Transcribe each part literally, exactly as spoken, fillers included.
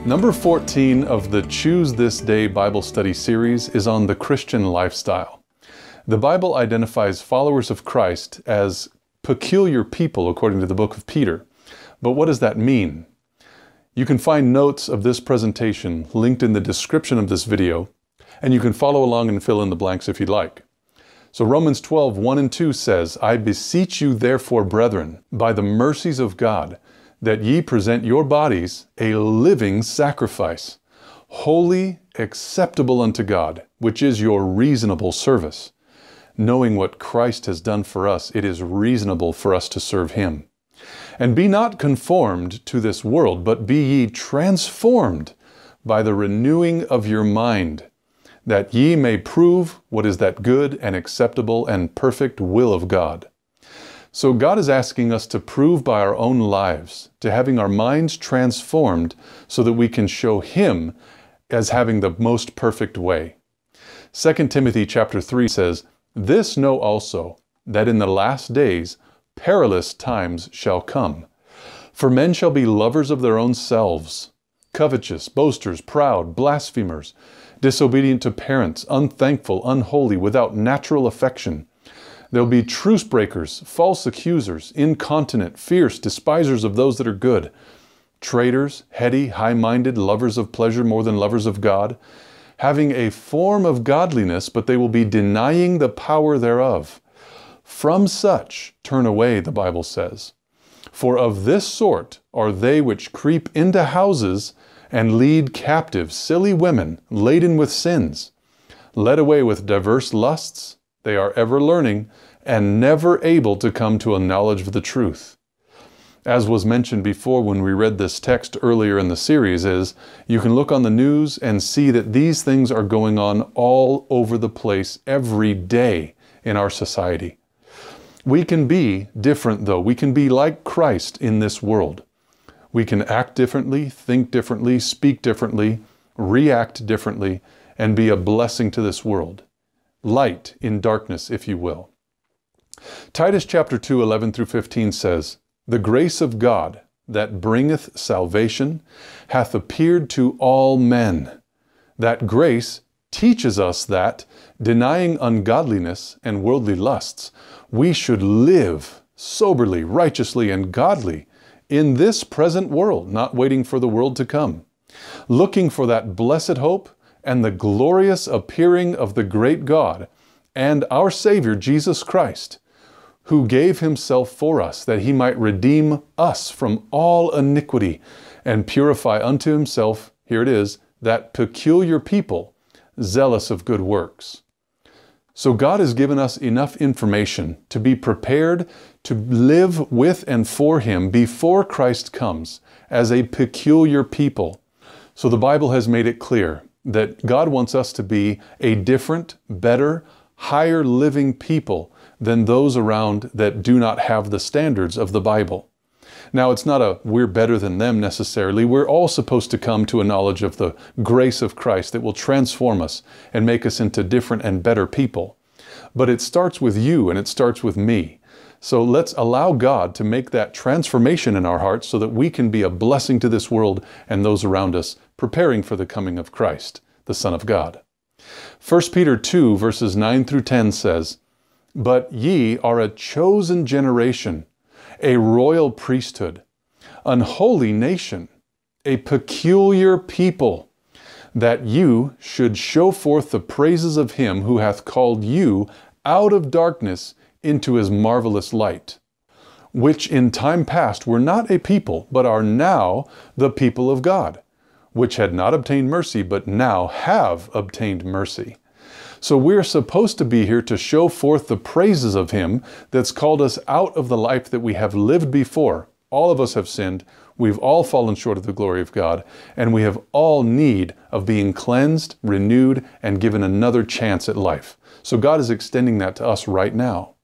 Number fourteen of the Choose This Day Bible Study series is on the Christian lifestyle. The Bible identifies followers of Christ as peculiar people according to the book of Peter. But what does that mean? You can find notes of this presentation linked in the description of this video, and you can follow along and fill in the blanks if you'd like. So Romans twelve, one and two says, I beseech you therefore, brethren, by the mercies of God, that ye present your bodies a living sacrifice, holy, acceptable unto God, which is your reasonable service. Knowing what Christ has done for us, it is reasonable for us to serve Him. And be not conformed to this world, but be ye transformed by the renewing of your mind, that ye may prove what is that good and acceptable and perfect will of God. So God is asking us to prove by our own lives, to having our minds transformed so that we can show Him as having the most perfect way. Second Timothy chapter three says, This know also, that in the last days perilous times shall come. For men shall be lovers of their own selves, covetous, boasters, proud, blasphemers, disobedient to parents, unthankful, unholy, without natural affection. There'll be truce breakers, false accusers, incontinent, fierce, despisers of those that are good, traitors, heady, high-minded, lovers of pleasure more than lovers of God, having a form of godliness, but they will be denying the power thereof. From such turn away, the Bible says. For of this sort are they which creep into houses and lead captive silly women laden with sins, led away with diverse lusts. They are ever learning and never able to come to a knowledge of the truth. As was mentioned before when we read this text earlier in the series is, you can look on the news and see that these things are going on all over the place every day in our society. We can be different though. We can be like Christ in this world. We can act differently, think differently, speak differently, react differently, and be a blessing to this world. Light in darkness, if you will. Titus chapter two, eleven through fifteen says, The grace of God that bringeth salvation hath appeared to all men. That grace teaches us that, denying ungodliness and worldly lusts, we should live soberly, righteously, and godly in this present world, not waiting for the world to come, looking for that blessed hope and the glorious appearing of the great God and our Savior Jesus Christ, who gave Himself for us, that He might redeem us from all iniquity and purify unto Himself, here it is, that peculiar people, zealous of good works. So God has given us enough information to be prepared to live with and for Him before Christ comes as a peculiar people. So the Bible has made it clear that God wants us to be a different, better, higher living people than those around that do not have the standards of the Bible. Now, it's not a we're better than them necessarily. We're all supposed to come to a knowledge of the grace of Christ that will transform us and make us into different and better people. But it starts with you and it starts with me. So let's allow God to make that transformation in our hearts so that we can be a blessing to this world and those around us, preparing for the coming of Christ, the Son of God. First Peter two, verses nine through ten says, But ye are a chosen generation, a royal priesthood, an holy nation, a peculiar people, that you should show forth the praises of Him who hath called you out of darkness into His marvelous light, which in time past were not a people, but are now the people of God, which had not obtained mercy, but now have obtained mercy. So we're supposed to be here to show forth the praises of Him that's called us out of the life that we have lived before. All of us have sinned. We've all fallen short of the glory of God, and we have all need of being cleansed, renewed, and given another chance at life. So God is extending that to us right now.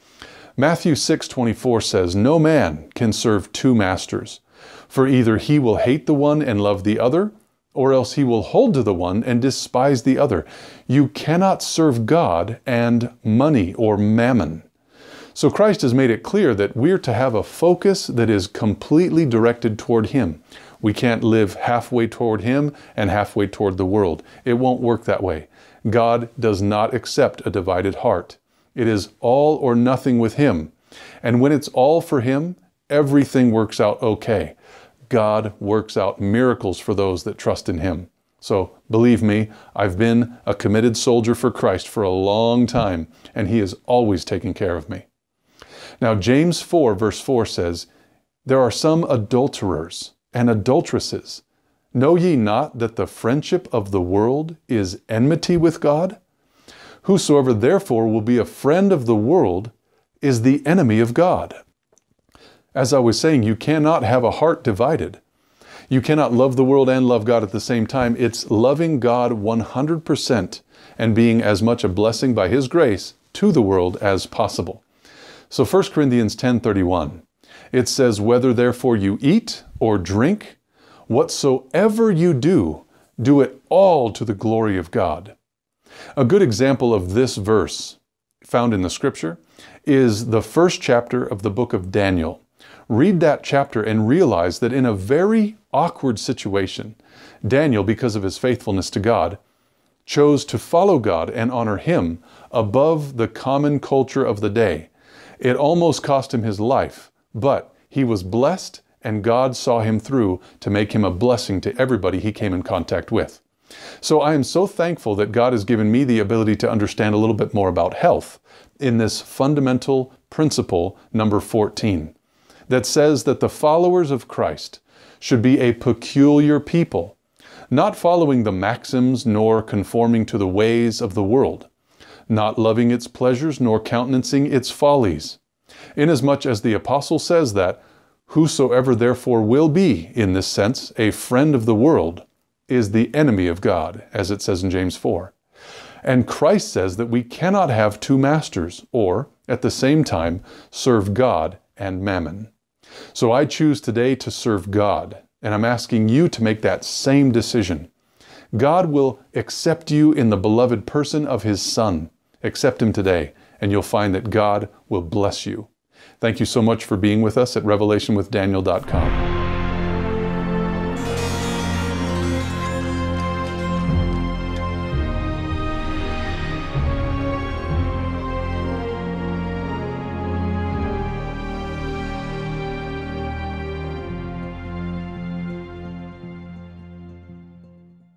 Matthew six twenty-four says, No man can serve two masters, for either he will hate the one and love the other, or else he will hold to the one and despise the other. You cannot serve God and money or mammon. So Christ has made it clear that we're to have a focus that is completely directed toward Him. We can't live halfway toward Him and halfway toward the world. It won't work that way. God does not accept a divided heart. It is all or nothing with Him. And when it's all for Him, everything works out okay. God works out miracles for those that trust in Him. So believe me, I've been a committed soldier for Christ for a long time, and He is always taking care of me. Now, James four verse four says, "There are some adulterers and adulteresses. Know ye not that the friendship of the world is enmity with God? Whosoever therefore will be a friend of the world is the enemy of God." As I was saying, you cannot have a heart divided. You cannot love the world and love God at the same time. It's loving God one hundred percent and being as much a blessing by His grace to the world as possible. So First Corinthians ten thirty-one, it says, "Whether therefore you eat or drink, whatsoever you do, do it all to the glory of God." A good example of this verse found in the Scripture is the first chapter of the book of Daniel. Read that chapter and realize that in a very awkward situation, Daniel, because of his faithfulness to God, chose to follow God and honor Him above the common culture of the day. It almost cost him his life, but he was blessed and God saw him through to make him a blessing to everybody he came in contact with. So I am so thankful that God has given me the ability to understand a little bit more about health in this fundamental principle number fourteen, that says that the followers of Christ should be a peculiar people, not following the maxims nor conforming to the ways of the world, not loving its pleasures nor countenancing its follies. Inasmuch as the apostle says that, "Whosoever therefore will be, in this sense, a friend of the world, is the enemy of God," as it says in James four. And Christ says that we cannot have two masters, or, at the same time, serve God and mammon. So I choose today to serve God, and I'm asking you to make that same decision. God will accept you in the beloved person of His Son. Accept Him today, and you'll find that God will bless you. Thank you so much for being with us at revelation with daniel dot com.